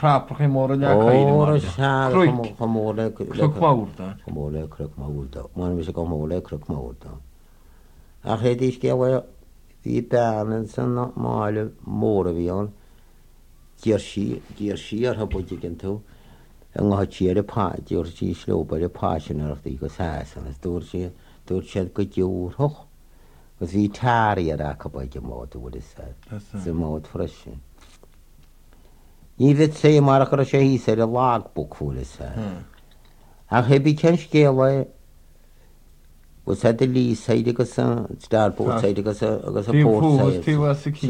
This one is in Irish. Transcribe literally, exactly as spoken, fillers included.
crap chi mor yn ia cael. O'r siar, chymole. Clwc mawr da. Chymole, clwc mawr da. Mae'n mis o chymole, clwc mawr da. A chyd eich gael fi barn yn sy'n mael môr fi on. Gyrsi, gyrsi ar hybwyd i gyntw. Yng Nghymru y pa, gyrsi slwb ar y passion ar eich gos as. Dwr si, dwr si gydiwr hoch. Gos fi tari ar ac o bwyd y mod o wedi sef. Sy'n mod ffrysyn. Ni fydd se mar ac ar y hi sy'n y lag bwc fwyl y sef. A chybi cyn sgela was had the lease side of the star boat side of the port side.